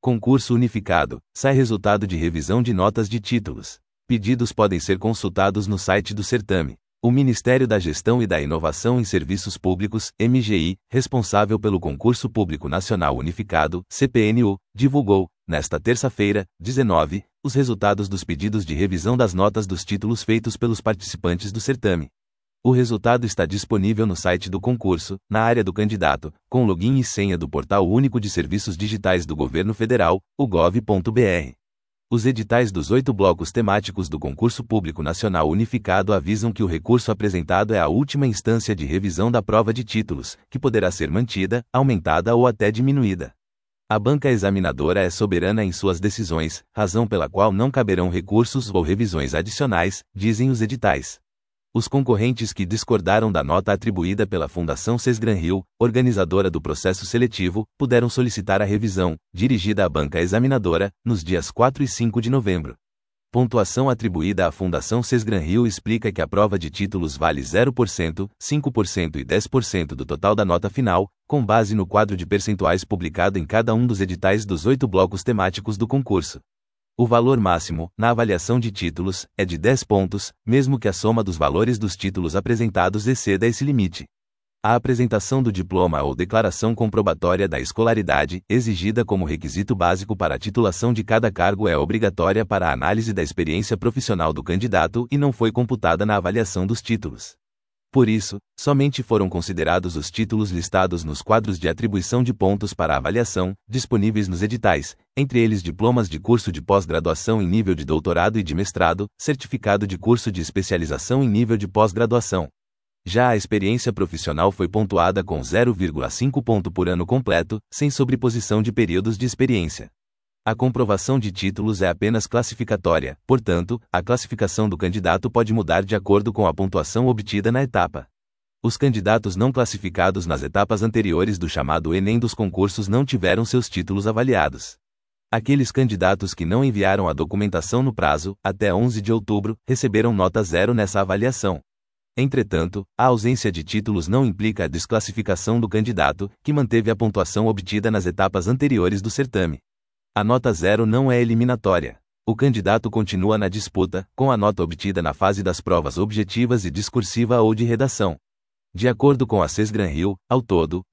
Concurso unificado. Sai resultado de revisão de notas de títulos. Pedidos podem ser consultados no site do certame. O Ministério da Gestão e da Inovação em Serviços Públicos, MGI, responsável pelo Concurso Público Nacional Unificado, CPNU, divulgou, nesta terça-feira, 19, os resultados dos pedidos de revisão das notas dos títulos feitos pelos participantes do certame. O resultado está disponível no site do concurso, na área do candidato, com login e senha do Portal Único de Serviços Digitais do Governo Federal, o gov.br. Os editais dos 8 blocos temáticos do Concurso Público Nacional Unificado avisam que o recurso apresentado é a última instância de revisão da prova de títulos, que poderá ser mantida, aumentada ou até diminuída. A banca examinadora é soberana em suas decisões, razão pela qual não caberão recursos ou revisões adicionais, dizem os editais. Os concorrentes que discordaram da nota atribuída pela Fundação Sesgran-Rio, organizadora do processo seletivo, puderam solicitar a revisão, dirigida à banca examinadora, nos dias 4 e 5 de novembro. Pontuação atribuída à Fundação Sesgran-Rio explica que a prova de títulos vale 0%, 5% e 10% do total da nota final, com base no quadro de percentuais publicado em cada um dos editais dos 8 blocos temáticos do concurso. O valor máximo, na avaliação de títulos, é de 10 pontos, mesmo que a soma dos valores dos títulos apresentados exceda esse limite. A apresentação do diploma ou declaração comprobatória da escolaridade, exigida como requisito básico para a titulação de cada cargo, é obrigatória para a análise da experiência profissional do candidato e não foi computada na avaliação dos títulos. Por isso, somente foram considerados os títulos listados nos quadros de atribuição de pontos para avaliação, disponíveis nos editais, entre eles diplomas de curso de pós-graduação em nível de doutorado e de mestrado, certificado de curso de especialização em nível de pós-graduação. Já a experiência profissional foi pontuada com 0,5 ponto por ano completo, sem sobreposição de períodos de experiência. A comprovação de títulos é apenas classificatória, portanto, a classificação do candidato pode mudar de acordo com a pontuação obtida na etapa. Os candidatos não classificados nas etapas anteriores do chamado Enem dos concursos não tiveram seus títulos avaliados. Aqueles candidatos que não enviaram a documentação no prazo, até 11 de outubro, receberam nota 0 nessa avaliação. Entretanto, a ausência de títulos não implica a desclassificação do candidato, que manteve a pontuação obtida nas etapas anteriores do certame. A nota 0 não é eliminatória. O candidato continua na disputa, com a nota obtida na fase das provas objetivas e discursiva ou de redação. De acordo com a Sesgran-Rio, ao todo,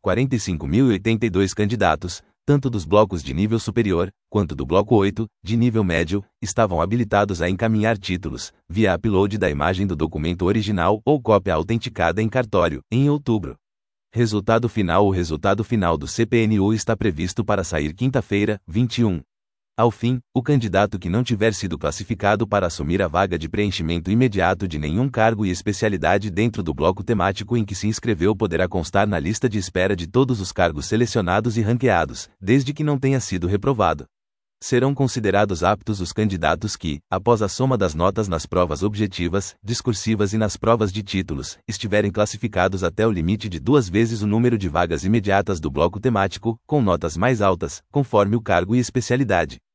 45.082 candidatos, tanto dos blocos de nível superior, quanto do bloco 8, de nível médio, estavam habilitados a encaminhar títulos, via upload da imagem do documento original ou cópia autenticada em cartório, em outubro. Resultado final. O resultado final do CPNU está previsto para sair quinta-feira, 21. Ao fim, o candidato que não tiver sido classificado para assumir a vaga de preenchimento imediato de nenhum cargo e especialidade dentro do bloco temático em que se inscreveu poderá constar na lista de espera de todos os cargos selecionados e ranqueados, desde que não tenha sido reprovado. Serão considerados aptos os candidatos que, após a soma das notas nas provas objetivas, discursivas e nas provas de títulos, estiverem classificados até o limite de 2 vezes o número de vagas imediatas do bloco temático, com notas mais altas, conforme o cargo e especialidade.